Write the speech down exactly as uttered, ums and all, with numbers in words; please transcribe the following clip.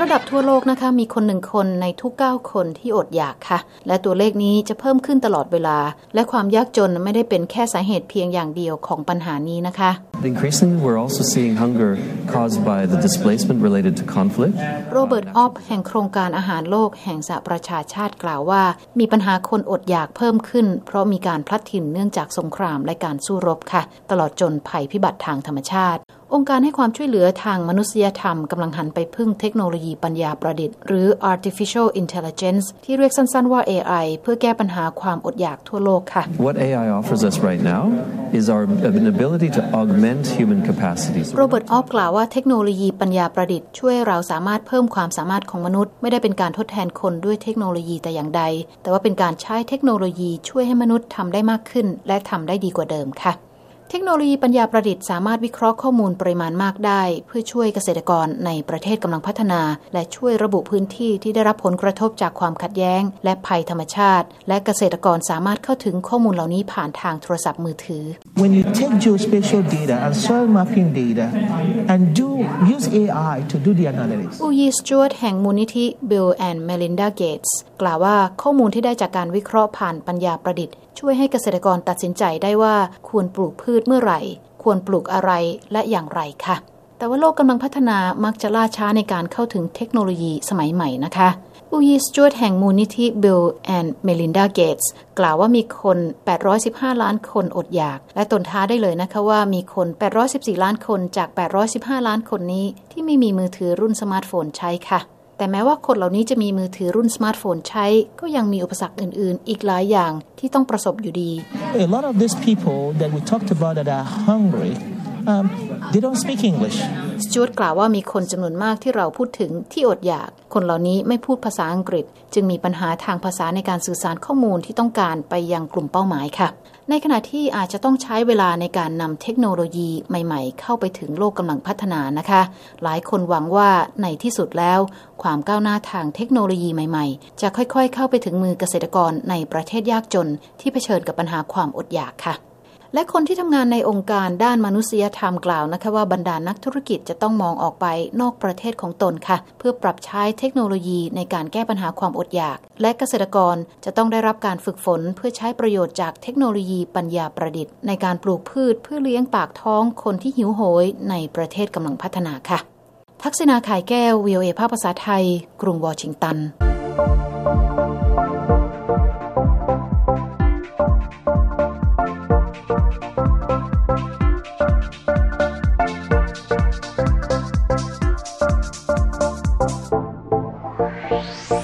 ระดับทั่วโลกนะคะมีคนหนึ่งคนในทุกเก้าคนที่อดอยากค่ะและตัวเลขนี้จะเพิ่มขึ้นตลอดเวลาและความยากจนไม่ได้เป็นแค่สาเหตุเพียงอย่างเดียวของปัญหานี้นะคะ Increasingly, we're also seeing hunger caused by the displacement related to conflict. โรเบิร์ต ออฟแห่งโครงการอาหารโลกแห่งสหประชาชาติกล่าวว่ามีปัญหาคนอดอยากเพิ่มขึ้นเพราะมีการพลัดถิ่นเนื่องจากสงครามและการสู้รบค่ะตลอดจนภัยพิบัติทางธรรมชาติองค์การให้ความช่วยเหลือทางมนุษยธรรมกำลังหันไปพึ่งเทคโนโลยีปัญญาประดิษฐ์หรือ artificial intelligence ที่เรียกสั้นๆว่า เอ ไอ เพื่อแก้ปัญหาความอดอยากทั่วโลกค่ะ What เอ ไอ offers us right now is our ability to augment human capacities. โรเบิร์ต ออฟกล่าวว่าเทคโนโลยีปัญญาประดิษฐ์ช่วยเราสามารถเพิ่มความสามารถของมนุษย์ไม่ได้เป็นการทดแทนคนด้วยเทคโนโลยีแต่อย่างใดแต่ว่าเป็นการใช้เทคโนโลยีช่วยให้มนุษย์ทำได้มากขึ้นและทำได้ดีกว่าเดิมค่ะเทคโนโลยีปัญญาประดิษฐ์สามารถวิเคราะห์ข้อมูลปริมาณมากได้เพื่อช่วยเกษตรกรในประเทศกำลังพัฒนาและช่วยระบุพื้นที่ที่ได้รับผลกระทบจากความขัดแย้งและภัยธรรมชาติและเกษตรกรสามารถเข้าถึงข้อมูลเหล่านี้ผ่านทางโทรศัพท์มือถือ When you take geospatial data and soil mapping data and do use เอ ไอ to do the analysis อูยีสจวตแห่งมูลนิธิ Bill and Melinda Gates กล่าวว่าข้อมูลที่ได้จากการวิเคราะห์ผ่านปัญญาประดิษฐ์ช่วยให้เกษตรกรตัดสินใจได้ว่าควรปลูกพืชเมื่อไหร่ควรปลูกอะไรและอย่างไรค่ะแต่ว่าโลกกำลังพัฒนามักจะล่าช้าในการเข้าถึงเทคโนโลยีสมัยใหม่นะคะอูยีสจวตแห่งมูลนิธิ Bill and Melinda Gates กล่าวว่ามีคนแปดร้อยสิบห้าล้านคนอดอยากและตนท้าได้เลยนะคะว่ามีคนแปดร้อยสิบสี่ล้านคนจากแปดร้อยสิบห้าล้านคนนี้ที่ไม่มีมือถือรุ่นสมาร์ทโฟนใช้ค่ะแต่แม้ว่าคนเหล่านี้จะมีมือถือรุ่นสมาร์ทโฟนใช้ก็ยังมีอุปสรรคอื่นๆอีกหลายอย่างที่ต้องประสบอยู่ดี A lot of these people that we talked about that are hungry um, they don't speak English สจวตกล่าวว่ามีคนจำนวนมากที่เราพูดถึงที่อดอยากคนเหล่านี้ไม่พูดภาษาอังกฤษจึงมีปัญหาทางภาษาในการสื่อสารข้อมูลที่ต้องการไปยังกลุ่มเป้าหมายค่ะในขณะที่อาจจะต้องใช้เวลาในการนำเทคโนโลยีใหม่ๆเข้าไปถึงโลกกำลังพัฒนานะคะหลายคนหวังว่าในที่สุดแล้วความก้าวหน้าทางเทคโนโลยีใหม่ๆจะค่อยๆเข้าไปถึงมือเกษตรกรในประเทศยากจนที่เผชิญกับปัญหาความอดอยากค่ะและคนที่ทำงานในองค์การด้านมนุษยธรรมกล่าวนะคะว่าบรรดานักธุรกิจจะต้องมองออกไปนอกประเทศของตนค่ะเพื่อปรับใช้เทคโนโลยีในการแก้ปัญหาความอดอยากและเกษตรกรจะต้องได้รับการฝึกฝนเพื่อใช้ประโยชน์จากเทคโนโลยีปัญญาประดิษฐ์ในการปลูกพืชเพื่อเลี้ยงปากท้องคนที่หิวโหยในประเทศกำลังพัฒนาค่ะทักษิณา ข่ายแก้ว วี โอ เอ ภาคภาษาไทยกรุงวอชิงตัน